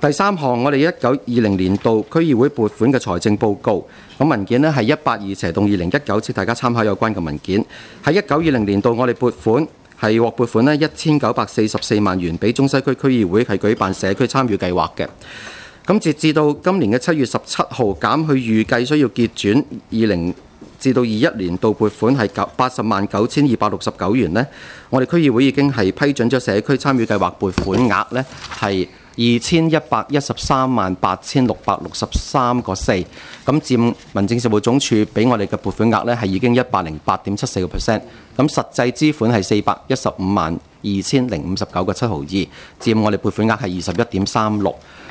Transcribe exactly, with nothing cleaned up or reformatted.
第三項，我哋一九二零年度區議會撥款嘅財政報告，咁文件呢係一八二斜洞二零一九，請大家參考有關嘅文件。喺一九二零年度，我哋撥款係獲撥款呢一千九百四十四萬元，俾中西區區議會係舉辦社區參與計劃嘅。咁截至到今年嘅七月十七號，減去預計需要結轉二零至到二一年度撥款係九八十萬九千二百六十九元呢，我哋區議會已經係批准咗社區參與計劃撥款額呢係二千一百一十三萬八千六百六十三個四，咁佔民政事務總署俾我哋嘅撥款額呢係已經一百零八點七四個 percent， 咁實際支款係四百一十五萬二千零五十九個七毫二，佔我哋撥款額係二十一點三六。